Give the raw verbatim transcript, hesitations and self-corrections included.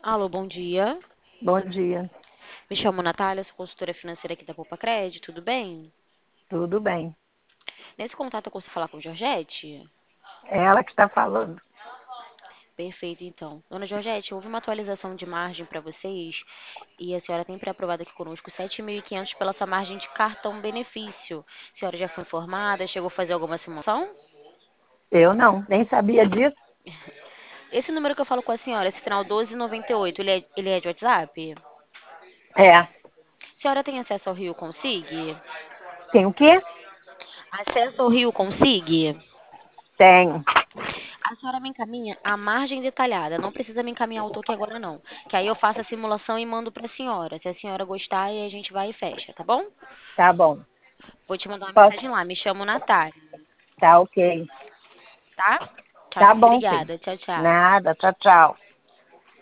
Alô, bom dia. Bom dia, Me chamo Natália, sou consultora financeira aqui da Poupa Crédito, tudo bem? tudo bem? Nesse contato eu consigo falar com Georgette? É ela que está falando. Perfeito, então. Dona Georgette, houve uma atualização de margem para vocês e a senhora tem pré-aprovado aqui conosco sete mil e quinhentos pela sua margem de cartão benefício. A senhora já foi informada? Chegou a fazer alguma simulação? Eu não, nem sabia disso. Esse número que eu falo com a senhora, esse final doze noventa e oito, ele é, ele é de WhatsApp? É, A senhora tem acesso ao Rio Consig? tem o quê? Acesso ao Rio Consig? Tem. A senhora me encaminha a margem detalhada, não precisa me encaminhar o toque agora não, que aí eu faço a simulação e mando para a senhora. Se a senhora gostar, aí a gente vai e fecha, tá bom? Tá bom. Vou te mandar uma Posso? mensagem lá, me chamo Natália, Tá ok. tá? Tchau, Tá bom, sim. obrigada, tchau, tchau. Nada, tchau, tchau.